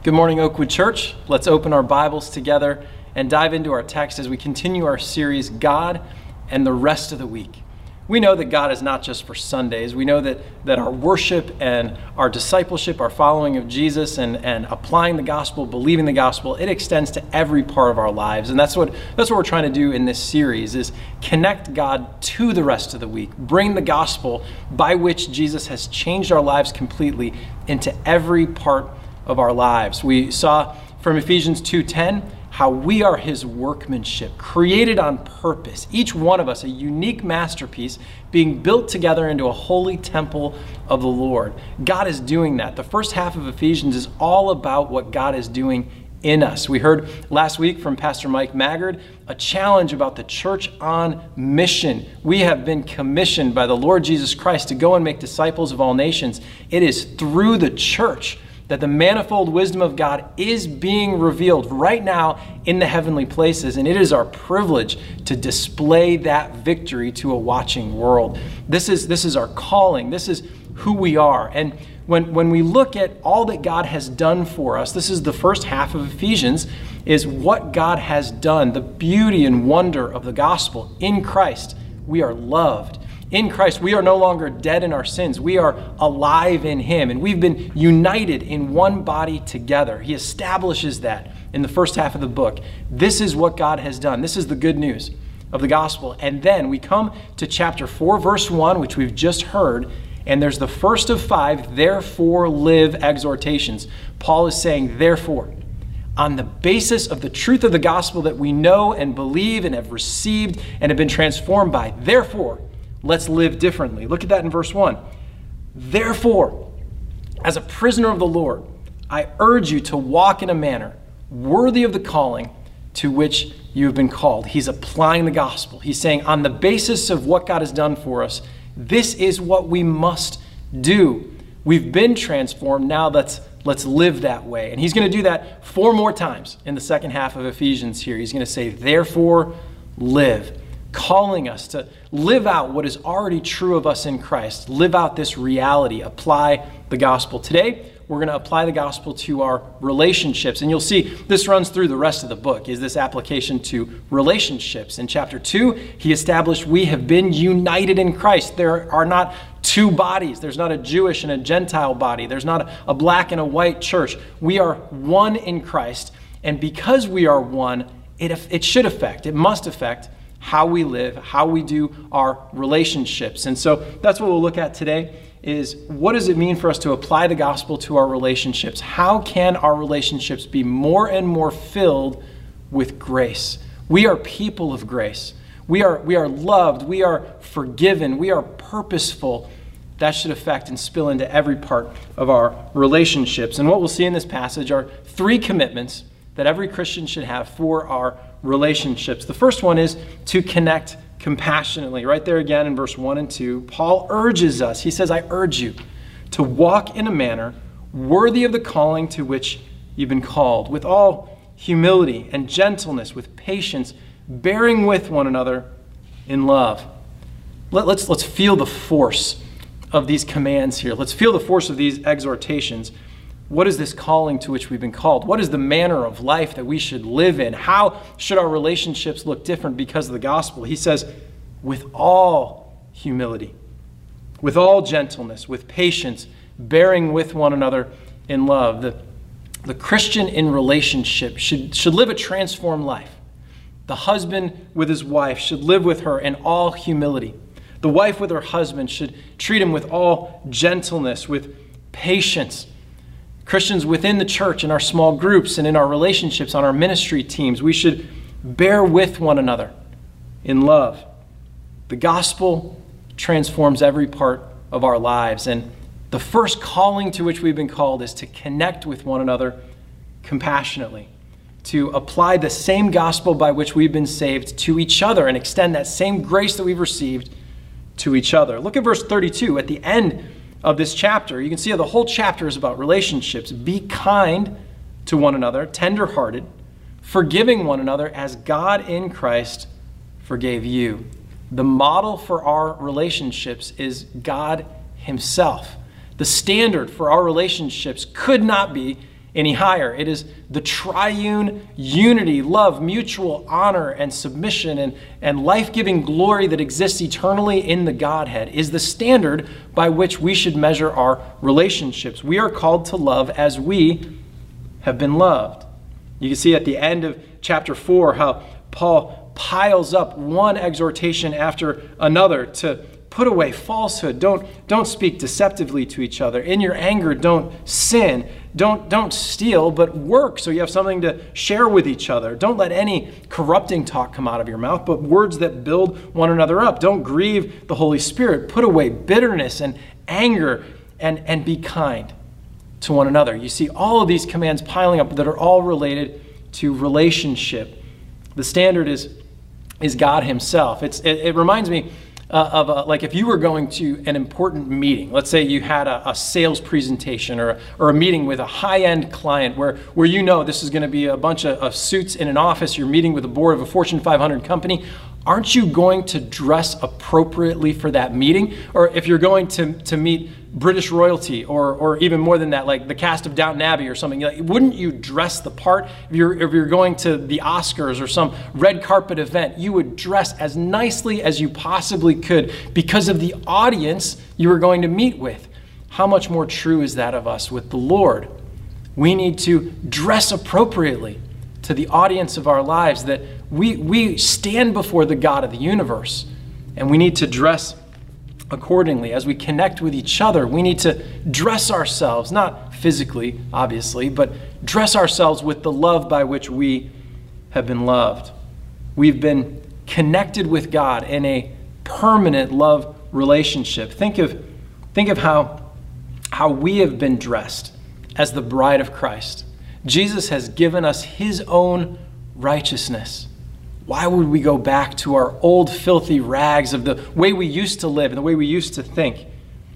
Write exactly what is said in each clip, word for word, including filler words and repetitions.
Good morning, Oakwood Church. Let's open our Bibles together and dive into our text as we continue our series, God and the Rest of the Week. We know that God is not just for Sundays. We know that, that our worship and our discipleship, our following of Jesus and, and applying the gospel, believing the gospel, it extends to every part of our lives. And that's what, that's what we're trying to do in this series, is connect God to the rest of the week. Bring the gospel by which Jesus has changed our lives completely into every part of our lives. We saw from Ephesians two ten how we are his workmanship, created on purpose, each one of us a unique masterpiece being built together into a holy temple of the Lord. God is doing that. The first half of Ephesians is all about what God is doing in us. We heard last week from Pastor Mike Maggard a challenge about the church on mission. We have been commissioned by the Lord Jesus Christ to go and make disciples of all nations. It is through the church that the manifold wisdom of God is being revealed right now in the heavenly places, and it is our privilege to display that victory to a watching world. This is, this is our calling. This is who we are. And when, when we look at all that God has done for us, this is the first half of Ephesians, is what God has done, the beauty and wonder of the gospel. In Christ, we are loved. In Christ, we are no longer dead in our sins. We are alive in him, and we've been united in one body together. He establishes that in the first half of the book. This is what God has done. This is the good news of the gospel. And then we come to chapter four, verse one, which we've just heard, and there's the first of five, therefore live exhortations. Paul is saying, therefore, on the basis of the truth of the gospel that we know and believe and have received and have been transformed by, therefore, let's live differently. Look at that in verse one. Therefore, as a prisoner of the Lord, I urge you to walk in a manner worthy of the calling to which you have been called. He's applying the gospel. He's saying, on the basis of what God has done for us, this is what we must do. We've been transformed. Now let's, let's live that way. And he's going to do that four more times in the second half of Ephesians here. He's going to say, therefore, live. Calling us to live out what is already true of us in Christ. Live out this reality. Apply the gospel. Today, we're going to apply the gospel to our relationships. And you'll see this runs through the rest of the book, is this application to relationships. In chapter two, he established we have been united in Christ. There are not two bodies. There's not a Jewish and a Gentile body. There's not a black and a white church. We are one in Christ. And because we are one, it, it should affect, it must affect how we live, how we do our relationships. And so that's what we'll look at today, is what does it mean for us to apply the gospel to our relationships? How can our relationships be more and more filled with grace? We are people of grace. We are, we are loved. We are forgiven. We are purposeful. That should affect and spill into every part of our relationships. And what we'll see in this passage are three commitments that every Christian should have for our relationships. The first one is to connect compassionately. Right there again in verse one and two, Paul urges us, he says, I urge you to walk in a manner worthy of the calling to which you've been called, with all humility and gentleness, with patience, bearing with one another in love. Let, let's, let's feel the force of these commands here. Let's feel the force of these exhortations. What is this calling to which we've been called? What is the manner of life that we should live in? How should our relationships look different because of the gospel? He says, with all humility, with all gentleness, with patience, bearing with one another in love. The, the Christian in relationship should, should live a transformed life. The husband with his wife should live with her in all humility. The wife with her husband should treat him with all gentleness, with patience. Christians within the church, in our small groups, and in our relationships, on our ministry teams, we should bear with one another in love. The gospel transforms every part of our lives, and the first calling to which we've been called is to connect with one another compassionately, to apply the same gospel by which we've been saved to each other and extend that same grace that we've received to each other. Look at verse thirty-two. At the end of this chapter, you can see how the whole chapter is about relationships. Be kind to one another, tender-hearted, forgiving one another as God in Christ forgave you. The model for our relationships is God himself. The standard for our relationships could not be any higher. It is the triune unity, love, mutual honor and submission and, and life-giving glory that exists eternally in the Godhead is the standard by which we should measure our relationships. We are called to love as we have been loved. You can see at the end of chapter four how Paul piles up one exhortation after another to put away falsehood. Don't, don't speak deceptively to each other. In your anger, don't sin. Don't, don't steal, but work so you have something to share with each other. Don't let any corrupting talk come out of your mouth, but words that build one another up. Don't grieve the Holy Spirit. Put away bitterness and anger and, and be kind to one another. You see all of these commands piling up that are all related to relationship. The standard is, is God himself. It's, it, it reminds me Uh, of a, like if you were going to an important meeting, let's say you had a, a sales presentation or, or a meeting with a high-end client where, where you know this is going to be a bunch of, of suits in an office, you're meeting with the board of a Fortune five hundred company, aren't you going to dress appropriately for that meeting? Or if you're going to, to meet British royalty or, or even more than that, like the cast of Downton Abbey or something, like, wouldn't you dress the part? If you're, if you're going to the Oscars or some red carpet event, you would dress as nicely as you possibly could because of the audience you were going to meet with. How much more true is that of us with the Lord? We need to dress appropriately to the audience of our lives, that we, we stand before the God of the universe, and we need to dress accordingly. As we connect with each other, we need to dress ourselves, not physically, obviously, but dress ourselves with the love by which we have been loved. We've been connected with God in a permanent love relationship. Think of, think of how, how we have been dressed as the bride of Christ. Jesus has given us his own righteousness. Why would we go back to our old filthy rags of the way we used to live and the way we used to think?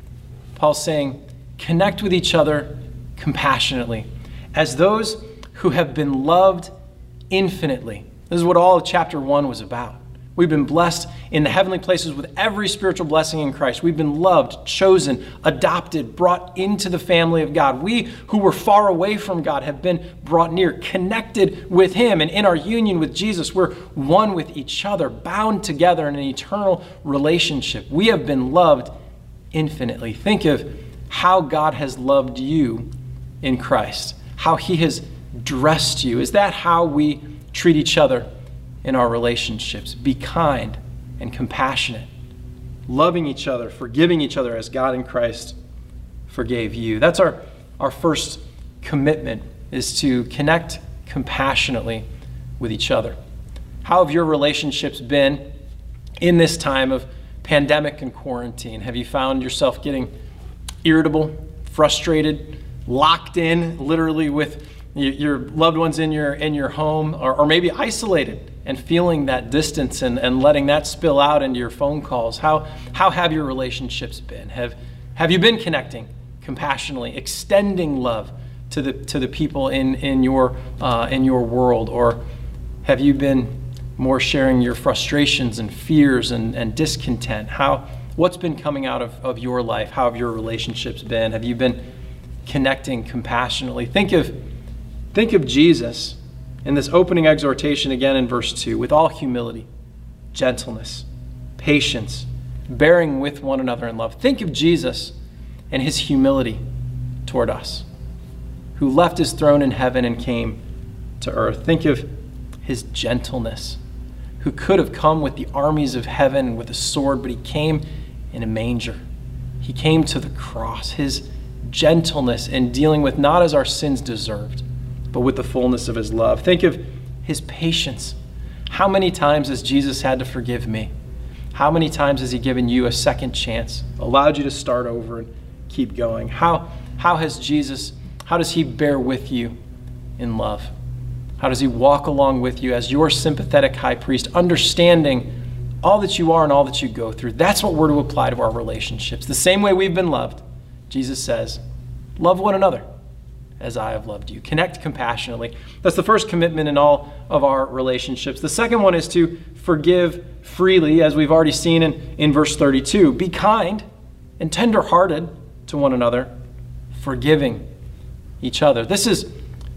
Paul's saying, connect with each other compassionately as those who have been loved infinitely. This is what all of chapter one was about. We've been blessed in the heavenly places with every spiritual blessing in Christ. We've been loved, chosen, adopted, brought into the family of God. We who were far away from God have been brought near, connected with him. And in our union with Jesus, we're one with each other, bound together in an eternal relationship. We have been loved infinitely. Think of how God has loved you in Christ, how he has dressed you. Is that how we treat each other in our relationships? Be kind and compassionate, loving each other, forgiving each other as God in Christ forgave you. That's our, our first commitment, is to connect compassionately with each other. How have your relationships been in this time of pandemic and quarantine? Have you found yourself getting irritable, frustrated, locked in literally with your loved ones in your in your home, or, or maybe isolated and feeling that distance and, and letting that spill out into your phone calls? How how have your relationships been? Have have you been connecting compassionately, extending love to the to the people in in your uh, in your world, or have you been more sharing your frustrations and fears and, and discontent? How what's been coming out of, of your life? How have your relationships been? Have you been connecting compassionately? Think of Think of Jesus in this opening exhortation again in verse two, with all humility, gentleness, patience, bearing with one another in love. Think of Jesus and his humility toward us, who left his throne in heaven and came to earth. Think of his gentleness, who could have come with the armies of heaven with a sword, but he came in a manger. He came to the cross. His gentleness in dealing with not as our sins deserved, but with the fullness of his love. Think of his patience. How many times has Jesus had to forgive me? How many times has he given you a second chance, allowed you to start over and keep going? How, how has Jesus, how does he bear with you in love? How does he walk along with you as your sympathetic high priest, understanding all that you are and all that you go through? That's what we're to apply to our relationships. The same way we've been loved, Jesus says, love one another as I have loved you. Connect compassionately. That's the first commitment in all of our relationships. The second one is to forgive freely, as we've already seen in, in verse thirty-two. Be kind and tenderhearted to one another, forgiving each other. This is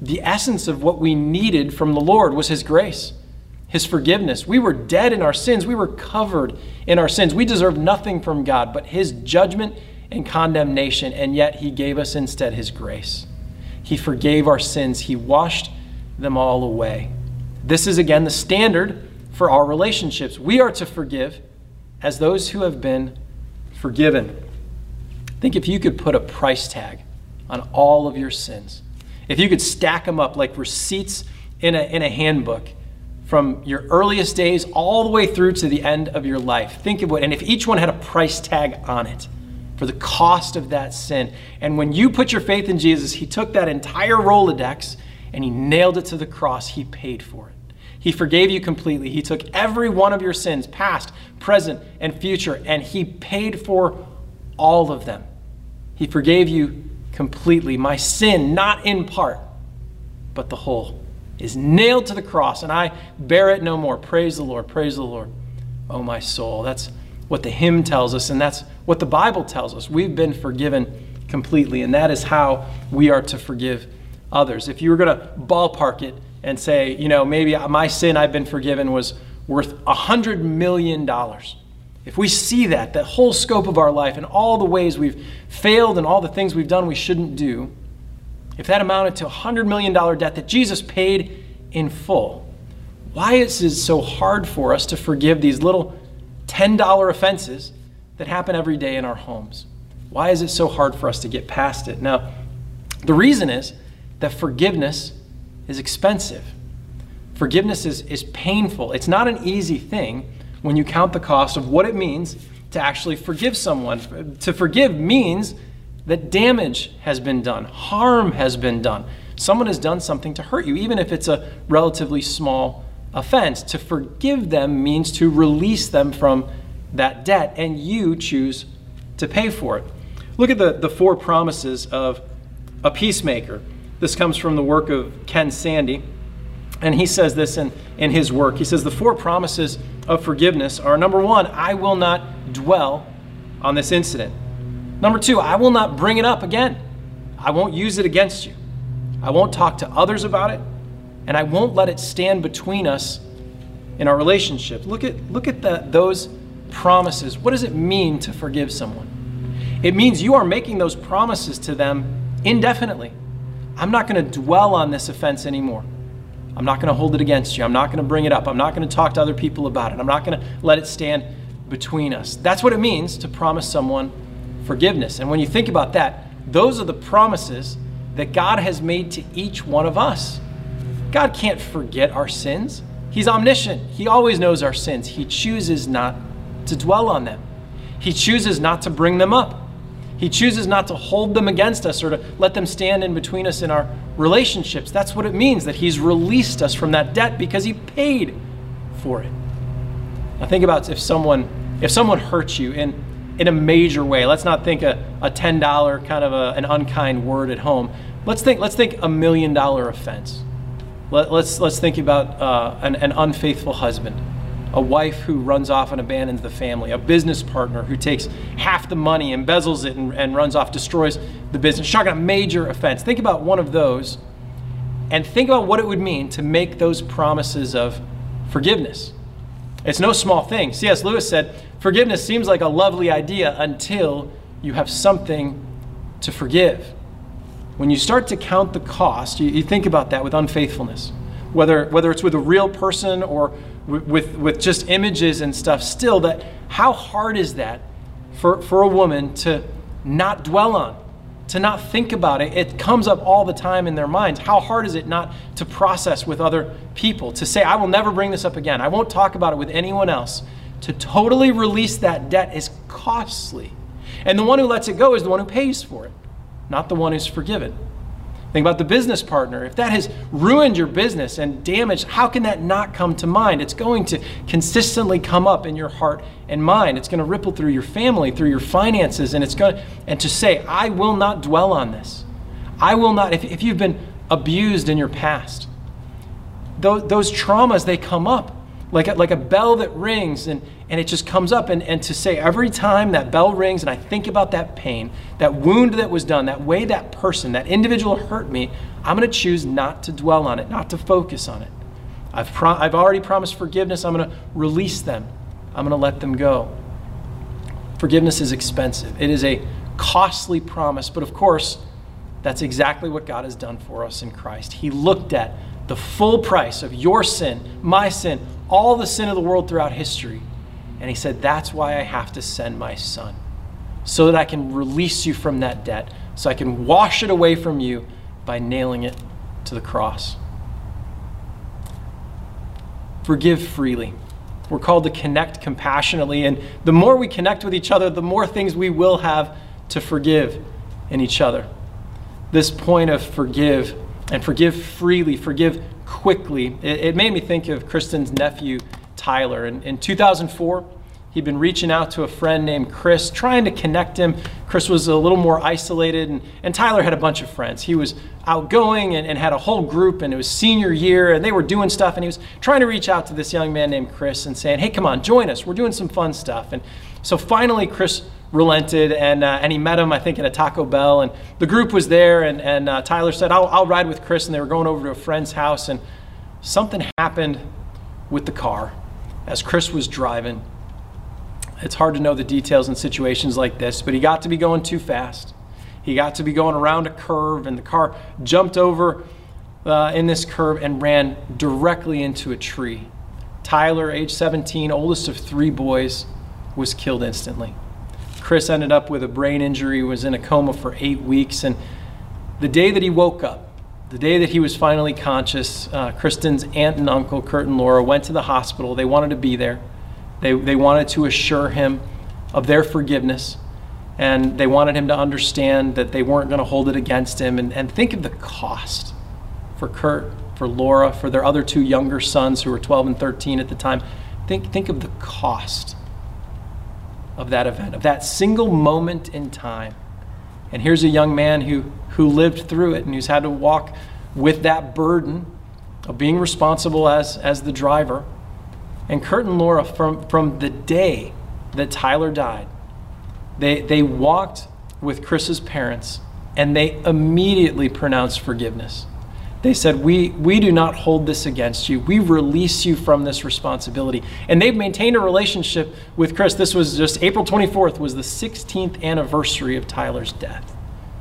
the essence of what we needed from the Lord was his grace, his forgiveness. We were dead in our sins. We were covered in our sins. We deserved nothing from God but his judgment and condemnation, and yet he gave us instead his grace. He forgave our sins. He washed them all away. This is, again, the standard for our relationships. We are to forgive as those who have been forgiven. Think if you could put a price tag on all of your sins. If you could stack them up like receipts in a, in a handbook from your earliest days all the way through to the end of your life. Think of what, and if each one had a price tag on it for the cost of that sin. And when you put your faith in Jesus, he took that entire Rolodex and he nailed it to the cross. He paid for it. He forgave you completely. He took every one of your sins, past, present, and future, and he paid for all of them. He forgave you completely. My sin, not in part, but the whole, is nailed to the cross, and I bear it no more. Praise the Lord. Praise the Lord. Oh, my soul. That's what the hymn tells us, and that's what the Bible tells us. We've been forgiven completely, and that is how we are to forgive others. If you were going to ballpark it and say, you know, maybe my sin I've been forgiven was worth a hundred million dollars. If we see that, that whole scope of our life and all the ways we've failed and all the things we've done we shouldn't do, if that amounted to a hundred million dollar debt that Jesus paid in full, why is it so hard for us to forgive these little ten dollar offenses that happen every day in our homes? Why is it so hard for us to get past it? Now, the reason is that forgiveness is expensive. Forgiveness is, is painful. It's not an easy thing when you count the cost of what it means to actually forgive someone. To forgive means that damage has been done, harm has been done. Someone has done something to hurt you, even if it's a relatively small offense. To forgive them means to release them from that debt, and you choose to pay for it. Look at the, the four promises of a peacemaker. This comes from the work of Ken Sande, and he says this in, in his work. He says the four promises of forgiveness are, number one, I will not dwell on this incident. Number two, I will not bring it up again. I won't use it against you. I won't talk to others about it, and I won't let it stand between us in our relationship. Look at, look at the, those promises. What does it mean to forgive someone? It means you are making those promises to them indefinitely. I'm not going to dwell on this offense anymore. I'm not going to hold it against you. I'm not going to bring it up. I'm not going to talk to other people about it. I'm not going to let it stand between us. That's what it means to promise someone forgiveness. And when you think about that, those are the promises that God has made to each one of us. God can't forget our sins. He's omniscient. He always knows our sins. He chooses not to dwell on them. He chooses not to bring them up. He chooses not to hold them against us or to let them stand in between us in our relationships. That's what it means, that he's released us from that debt because he paid for it. Now think about if someone if someone hurts you in, in a major way. Let's not think a, a ten dollar kind of a, an unkind word at home. Let's think let's think a million dollar offense. Let, let's let's think about uh, an, an unfaithful husband, a wife who runs off and abandons the family, a business partner who takes half the money, embezzles it, and, and runs off, destroys the business. Talking about a major offense. Think about one of those, and think about what it would mean to make those promises of forgiveness. It's no small thing. C S Lewis said, forgiveness seems like a lovely idea until you have something to forgive. When you start to count the cost, you, you think about that with unfaithfulness. Whether, whether it's with a real person or with, with just images and stuff, still, that how hard is that for, for a woman to not dwell on, to not think about it? It comes up all the time in their minds. How hard is it not to process with other people, to say, I will never bring this up again. I won't talk about it with anyone else. To totally release that debt is costly. And the one who lets it go is the one who pays for it, not the one who's forgiven. Think about the business partner. If that has ruined your business and damaged, how can that not come to mind? It's going to consistently come up in your heart and mind. It's going to ripple through your family, through your finances, and it's going to, and to say, I will not dwell on this. I will not, if, if you've been abused in your past, those, those traumas, they come up like a, like a bell that rings, and, and it just comes up. And, and to say every time that bell rings and I think about that pain, that wound that was done, that way that person, that individual hurt me, I'm going to choose not to dwell on it, not to focus on it. I've, pro- I've already promised forgiveness. I'm going to release them. I'm going to let them go. Forgiveness is expensive. It is a costly promise, but of course, that's exactly what God has done for us in Christ. He looked at the full price of your sin, my sin, all the sin of the world throughout history, and he said, that's why I have to send my son, so that I can release you from that debt, so I can wash it away from you by nailing it to the cross. Forgive freely. We're called to connect compassionately, and the more we connect with each other, the more things we will have to forgive in each other. This point of forgive and forgive freely, forgive quickly, it, it made me think of Kristen's nephew, Tyler. In, in two thousand four, he'd been reaching out to a friend named Chris, trying to connect him. Chris was a little more isolated, and, and Tyler had a bunch of friends. He was outgoing and, and had a whole group, and it was senior year, and they were doing stuff, and he was trying to reach out to this young man named Chris and saying, hey, come on, join us. We're doing some fun stuff. And so finally, Chris relented, and uh, and he met him, I think, at a Taco Bell, and the group was there, and, and uh, Tyler said, I'll, I'll ride with Chris, and they were going over to a friend's house, and something happened with the car as Chris was driving. It's hard to know the details in situations like this, but he got to be going too fast. He got to be going around a curve, and the car jumped over uh, in this curve and ran directly into a tree. Tyler, age seventeen, oldest of three boys, was killed instantly. Chris ended up with a brain injury, was in a coma for eight weeks, and the day that he woke up, the day that he was finally conscious, uh, Kristen's aunt and uncle, Kurt and Laura, went to the hospital. They wanted to be there. They, they wanted to assure him of their forgiveness, and they wanted him to understand that they weren't going to hold it against him. And, and think of the cost for Kurt, for Laura, for their other two younger sons who were twelve and thirteen at the time. Think, think of the cost of that event, of that single moment in time. And here's a young man who, who lived through it and who's had to walk with that burden of being responsible as, as the driver. And Kurt and Laura, from, from the day that Tyler died, they, they walked with Chris's parents, and they immediately pronounced forgiveness. They said, we, we do not hold this against you. We release you from this responsibility. And they've maintained a relationship with Chris. This was just April twenty-fourth was the sixteenth anniversary of Tyler's death.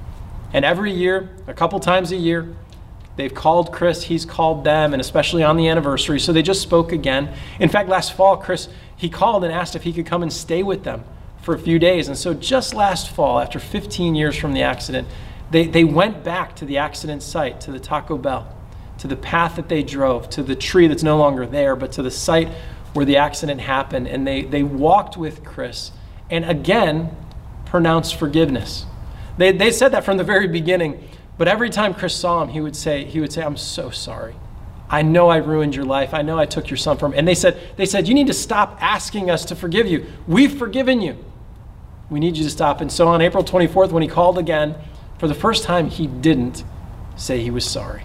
And every year, a couple times a year, they've called Chris, he's called them, and especially on the anniversary. So they just spoke again. In fact, last fall, Chris, he called and asked if he could come and stay with them for a few days. And so just last fall, after fifteen years from the accident, They, they went back to the accident site, to the Taco Bell, to the path that they drove, to the tree that's no longer there, but to the site where the accident happened. And they, they walked with Chris and again pronounced forgiveness. They, they said that from the very beginning, but every time Chris saw him, he would say, he would say, I'm so sorry. I know I ruined your life. I know I took your son from him. And they said, they said, you need to stop asking us to forgive you. We've forgiven you. We need you to stop. And so on April twenty-fourth, when he called again, for the first time, he didn't say he was sorry.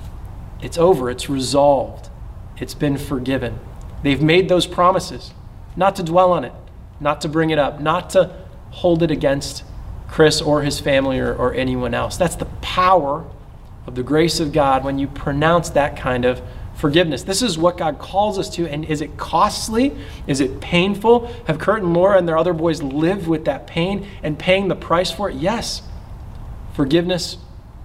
It's over. It's resolved. It's been forgiven. They've made those promises, not to dwell on it, not to bring it up, not to hold it against Chris or his family or, or anyone else. That's the power of the grace of God when you pronounce that kind of forgiveness. This is what God calls us to. And is it costly? Is it painful? Have Kurt and Laura and their other boys lived with that pain and paying the price for it? Yes. Forgiveness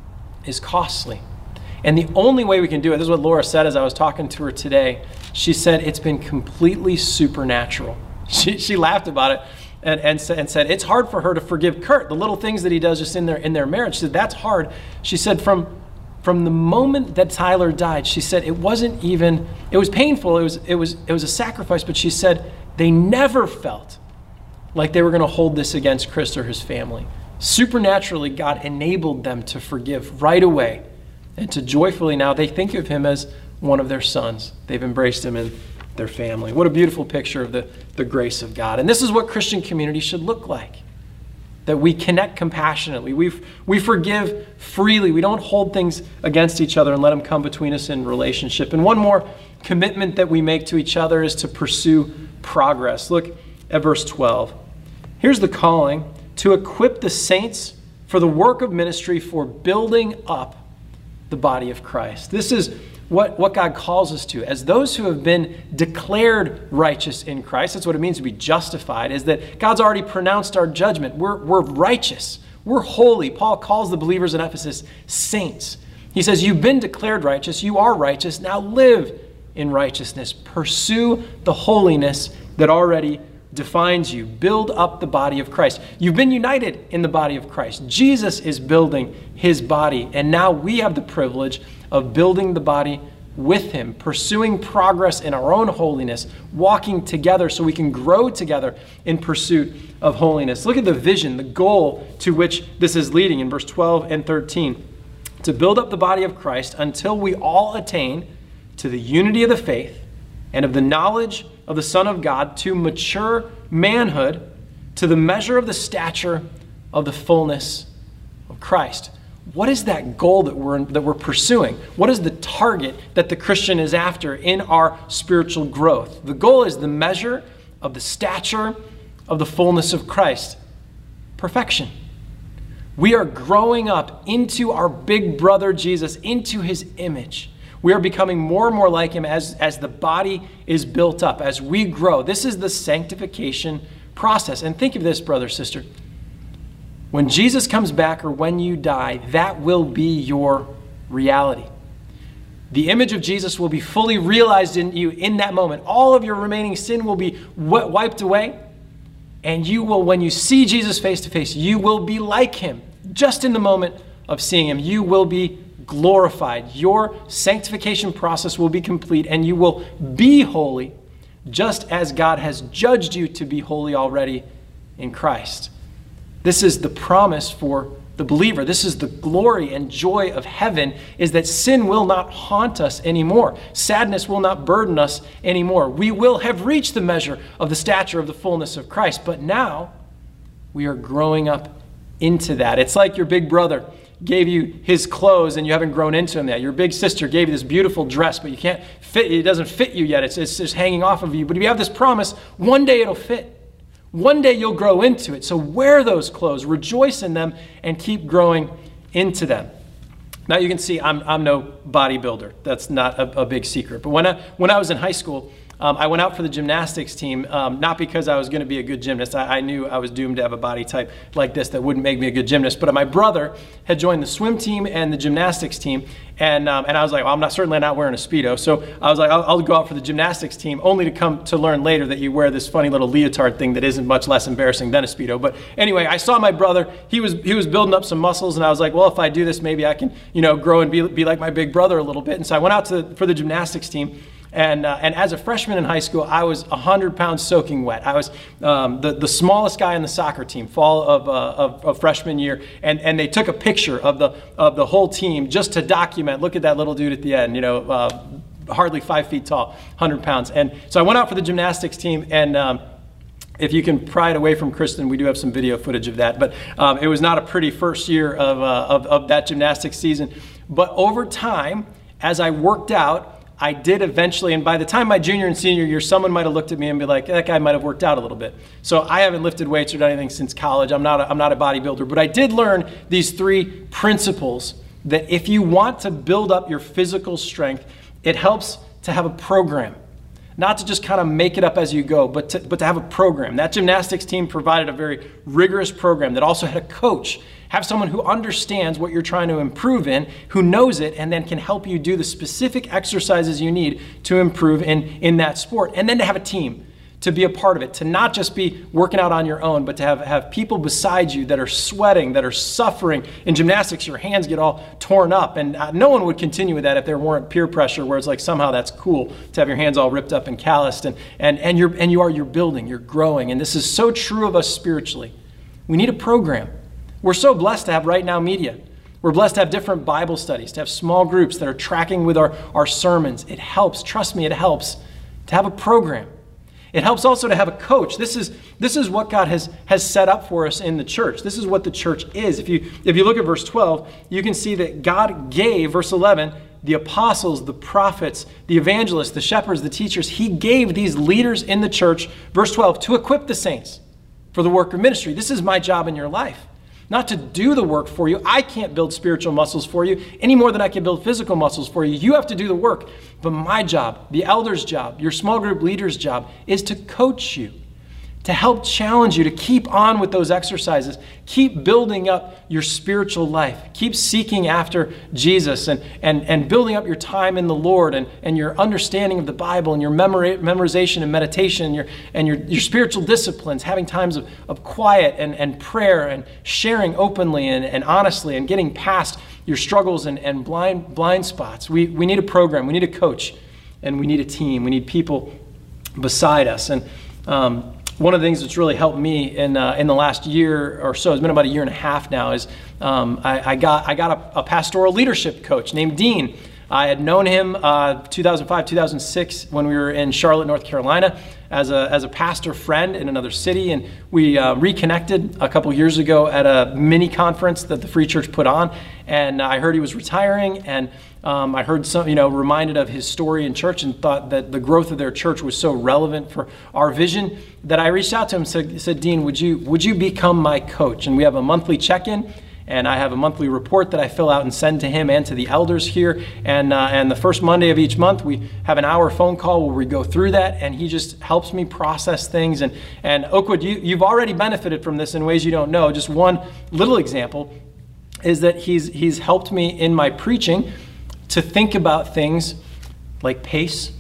is costly. And the only way we can do it, this is what Laura said as I was talking to her today. She said, it's been completely supernatural. She, she laughed about it and, and, and said, it's hard for her to forgive Kurt, the little things that he does just in their, in their marriage. She said, that's hard. She said, from, from the moment that Tyler died, she said, it wasn't even, it was painful. It was, it was, it was a sacrifice, but she said, they never felt like they were going to hold this against Chris or his family. Supernaturally, God enabled them to forgive right away and to joyfully now they think of him as one of their sons. They've embraced him in their family. What a beautiful picture of the, the grace of God. And this is what Christian community should look like, that we connect compassionately. We, we forgive freely. We don't hold things against each other and let them come between us in relationship. And one more commitment that we make to each other is to pursue progress. Look at verse twelve. Here's the calling: to equip the saints for the work of ministry, for building up the body of Christ. This is what, what God calls us to. As those who have been declared righteous in Christ, that's what it means to be justified, is that God's already pronounced our judgment. We're, we're righteous. We're holy. Paul calls the believers in Ephesus saints. He says, you've been declared righteous. You are righteous. Now live in righteousness. Pursue the holiness that already defines you. Build up the body of Christ. You've been united in the body of Christ. Jesus is building his body, and now we have the privilege of building the body with him, pursuing progress in our own holiness, walking together so we can grow together in pursuit of holiness. Look at the vision, the goal to which this is leading in verse twelve and thirteen. To build up the body of Christ until we all attain to the unity of the faith and of the knowledge of the Son of God, to mature manhood, to the measure of the stature of the fullness of Christ. What is that goal that we're that we're pursuing? What is the target that the Christian is after in our spiritual growth? The goal is the measure of the stature of the fullness of Christ. Perfection. We are growing up into our big brother Jesus, into his image. We are becoming more and more like him as, as the body is built up, as we grow. This is the sanctification process. And think of this, brother, sister. When Jesus comes back or when you die, that will be your reality. The image of Jesus will be fully realized in you in that moment. All of your remaining sin will be wiped away. And you will, when you see Jesus face to face, you will be like him. Just in the moment of seeing him, you will be glorified. Your sanctification process will be complete, and you will be holy just as God has judged you to be holy already in Christ. This is the promise for the believer. This is the glory and joy of heaven, is that sin will not haunt us anymore. Sadness will not burden us anymore. We will have reached the measure of the stature of the fullness of Christ, but now we are growing up into that. It's like your big brother gave you his clothes and you haven't grown into them yet. Your big sister gave you this beautiful dress, but you can't fit, it doesn't fit you yet. It's, it's just hanging off of you. But if you have this promise, one day it'll fit. One day you'll grow into it. So wear those clothes, rejoice in them, and keep growing into them. Now you can see I'm, I'm no bodybuilder. That's not a, a big secret. But when I, when I was in high school, Um, I went out for the gymnastics team, um, not because I was going to be a good gymnast. I, I knew I was doomed to have a body type like this that wouldn't make me a good gymnast. But my brother had joined the swim team and the gymnastics team, and um, and I was like, well, I'm not certainly not wearing a Speedo. So I was like, I'll, I'll go out for the gymnastics team, only to come to learn later that you wear this funny little leotard thing that isn't much less embarrassing than a Speedo. But anyway, I saw my brother. He was he was building up some muscles, and I was like, well, if I do this, maybe I can, you know, grow and be be like my big brother a little bit. And so I went out to for the gymnastics team. And uh, and as a freshman in high school, I was one hundred pounds soaking wet. I was um, the, the smallest guy in the soccer team, fall of, uh, of, of freshman year. And, and they took a picture of the of the whole team just to document, look at that little dude at the end, you know, uh, hardly five feet tall, one hundred pounds. And so I went out for the gymnastics team, and um, if you can pry it away from Kristen, we do have some video footage of that. But um, it was not a pretty first year of, uh, of, of that gymnastics season. But over time, as I worked out, I did eventually, and by the time my junior and senior year, someone might have looked at me and be like, that guy might have worked out a little bit. So I haven't lifted weights or done anything since college. I'm not a, I'm not a bodybuilder, but I did learn these three principles that if you want to build up your physical strength, it helps to have a program. Not to just kind of make it up as you go, but to, but to have a program. That gymnastics team provided a very rigorous program that also had a coach. Have someone who understands what you're trying to improve in, who knows it, and then can help you do the specific exercises you need to improve in, in that sport. And then to have a team, to be a part of it, to not just be working out on your own, but to have, have people beside you that are sweating, that are suffering. In gymnastics, your hands get all torn up, and uh, no one would continue with that if there weren't peer pressure, where it's like somehow that's cool to have your hands all ripped up and calloused, and, and, and, you're, and you are, you're building, you're growing. And this is so true of us spiritually. We need a program. We're so blessed to have Right Now Media. We're blessed to have different Bible studies, to have small groups that are tracking with our, our sermons. It helps, trust me, it helps to have a program. It helps also to have a coach. This is, this is what God has, has set up for us in the church. This is what the church is. If you, if you look at verse twelve, you can see that God gave, verse eleven, the apostles, the prophets, the evangelists, the shepherds, the teachers. He gave these leaders in the church, verse twelve, to equip the saints for the work of ministry. This is my job in your life. not to do the work for you. I can't build spiritual muscles for you any more than I can build physical muscles for you. You have to do the work. But my job, the elder's job, your small group leader's job is to coach you, to help challenge you to keep on with those exercises. Keep building up your spiritual life. Keep seeking after Jesus and, and, and building up your time in the Lord and, and your understanding of the Bible and your memori- memorization and meditation and your, and your, your spiritual disciplines, having times of, of quiet and, and prayer and sharing openly and, and honestly and getting past your struggles and, and blind, blind spots. We, we need a program. We need a coach. And we need a team. We need people beside us. And um, One of the things that's really helped me in uh, in the last year or so, it's been about a year and a half now, is um, I, I got I got a, a pastoral leadership coach named Dean. I had known him uh, two thousand five, two thousand six when we were in Charlotte, North Carolina, as a as a pastor friend in another city, and we uh, reconnected a couple years ago at a mini conference that the Free Church put on, and I heard he was retiring, and Um, I heard some, you know, reminded of his story in church and thought that the growth of their church was so relevant for our vision that I reached out to him and said, said, Dean, would you would you become my coach? And we have a monthly check-in, and I have a monthly report that I fill out and send to him and to the elders here. And uh, and the first Monday of each month, we have an hour phone call where we go through that, and he just helps me process things. And, and Oakwood, you, you've already benefited from this in ways you don't know. Just one little example is that he's he's helped me in my preaching to think about things like pace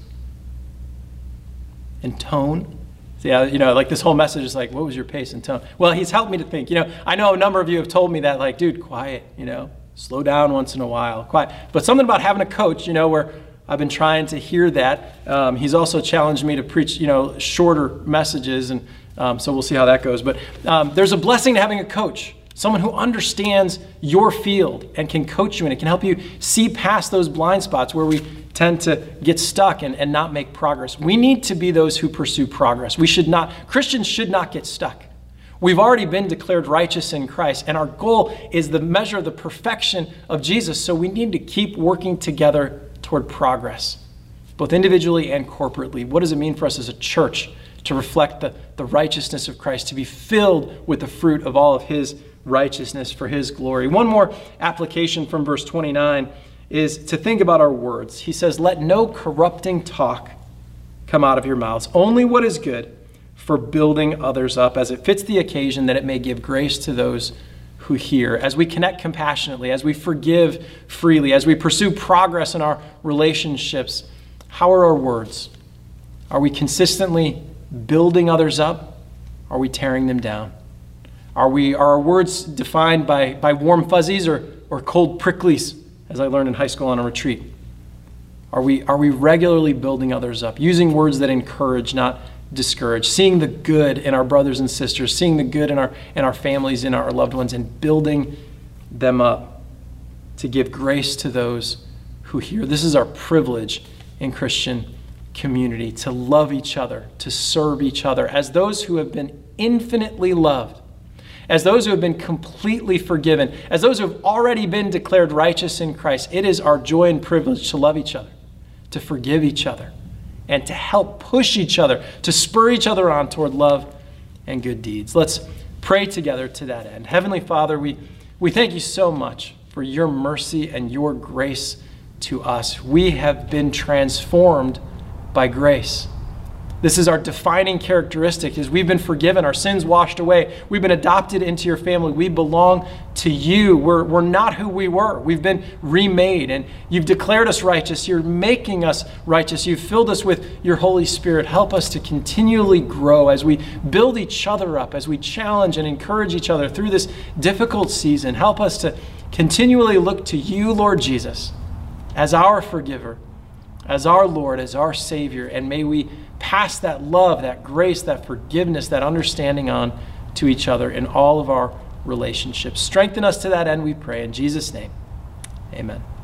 and tone. Yeah, you know, like this whole message is like, what was your pace and tone? Well, he's helped me to think. You know, I know a number of you have told me that, like, dude, quiet, you know, slow down once in a while, quiet. But something about having a coach, you know, where I've been trying to hear that. Um, he's also challenged me to preach, you know, shorter messages, and um, so we'll see how that goes. But um, there's a blessing to having a coach. Someone who understands your field and can coach you and it can help you see past those blind spots where we tend to get stuck and, and not make progress. We need to be those who pursue progress. We should not, Christians should not get stuck. We've already been declared righteous in Christ, and our goal is the measure of the perfection of Jesus. So we need to keep working together toward progress, both individually and corporately. What does it mean for us as a church to reflect the, the righteousness of Christ, to be filled with the fruit of all of his righteousness for his glory? One more application from verse twenty-nine is to think about our words. He says, let no corrupting talk come out of your mouths, only what is good for building others up as it fits the occasion, that it may give grace to those who hear. As we connect compassionately, as we forgive freely, as we pursue progress in our relationships, how are our words? Are we consistently building others up? Are we tearing them down? Are we are our words defined by, by warm fuzzies or, or cold pricklies, as I learned in high school on a retreat? Are we are we regularly building others up, using words that encourage, not discourage, seeing the good in our brothers and sisters, seeing the good in our in our families, in our loved ones, and building them up to give grace to those who hear? This is our privilege in Christian community, to love each other, to serve each other as those who have been infinitely loved, as those who have been completely forgiven, as those who have already been declared righteous in Christ. It is our joy and privilege to love each other, to forgive each other, and to help push each other, to spur each other on toward love and good deeds. Let's pray together to that end. Heavenly Father, we, we thank you so much for your mercy and your grace to us. We have been transformed by grace. This is our defining characteristic, is we've been forgiven, our sins washed away. We've been adopted into your family. We belong to you. We're, we're not who we were. We've been remade, and you've declared us righteous. You're making us righteous. You've filled us with your Holy Spirit. Help us to continually grow as we build each other up, as we challenge and encourage each other through this difficult season. Help us to continually look to you, Lord Jesus, as our forgiver, as our Lord, as our Savior, and may we pass that love, that grace, that forgiveness, that understanding on to each other in all of our relationships. Strengthen us to that end, we pray. In Jesus' name, amen.